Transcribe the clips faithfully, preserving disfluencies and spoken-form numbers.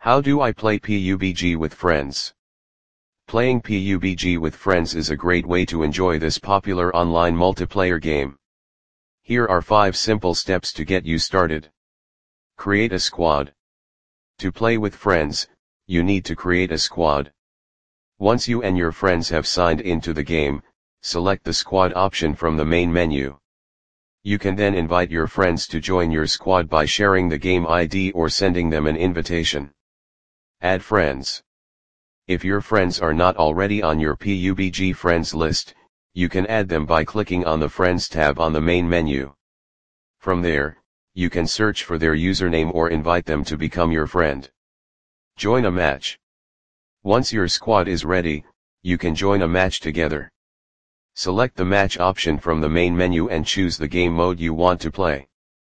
How do I play P U B G with friends? Playing P U B G with friends is a great way to enjoy this popular online multiplayer game. Here are five simple steps to get you started. Create a squad. To play with friends, you need to create a squad. Once you and your friends have signed into the game, select the squad option from the main menu. You can then invite your friends to join your squad by sharing the game I D or sending them an invitation. Add friends. If your friends are not already on your P U B G friends list, you can add them by clicking on the Friends tab on the main menu. From there, you can search for their username or invite them to become your friend. Join a match. Once your squad is ready, you can join a match together. Select the match option from the main menu and choose the game mode you want to play.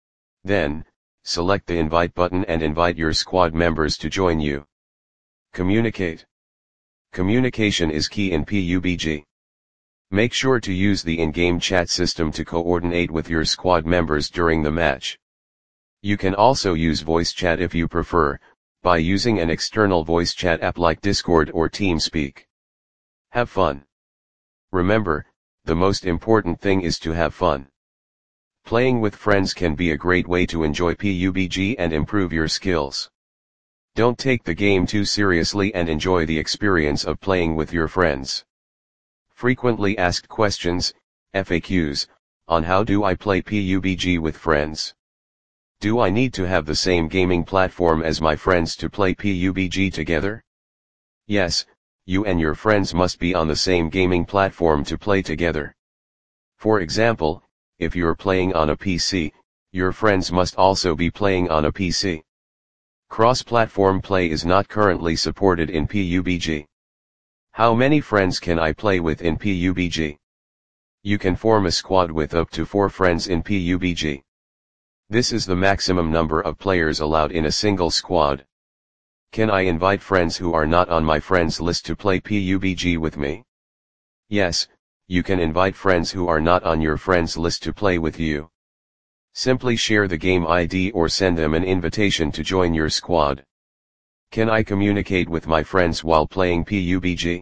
Then, select the invite button and invite your squad members to join you. Communicate. Communication is key in P U B G. Make sure to use the in-game chat system to coordinate with your squad members during the match. You can also use voice chat if you prefer, by using an external voice chat app like Discord or TeamSpeak. Have fun. Remember, the most important thing is to have fun. Playing with friends can be a great way to enjoy P U B G and improve your skills. Don't take the game too seriously and enjoy the experience of playing with your friends. Frequently asked questions, F A Qs, on how do I play P U B G with friends? Do I need to have the same gaming platform as my friends to play P U B G together? Yes, you and your friends must be on the same gaming platform to play together. For example, if you're playing on a P C, your friends must also be playing on a P C. Cross-platform play is not currently supported in P U B G. How many friends can I play with in P U B G? You can form a squad with up to four friends in P U B G. This is the maximum number of players allowed in a single squad. Can I invite friends who are not on my friends list to play P U B G with me? Yes, you can invite friends who are not on your friends list to play with you. Simply share the game I D or send them an invitation to join your squad. Can I communicate with my friends while playing P U B G?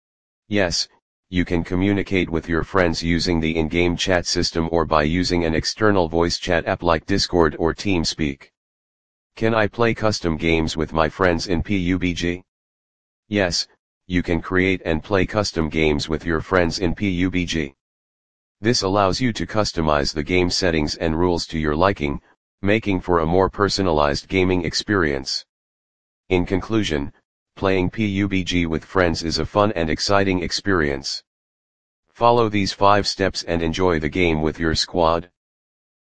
Yes, you can communicate with your friends using the in-game chat system or by using an external voice chat app like Discord or TeamSpeak. Can I play custom games with my friends in P U B G? Yes, you can create and play custom games with your friends in P U B G. This allows you to customize the game settings and rules to your liking, making for a more personalized gaming experience. In conclusion, playing P U B G with friends is a fun and exciting experience. Follow these five steps and enjoy the game with your squad.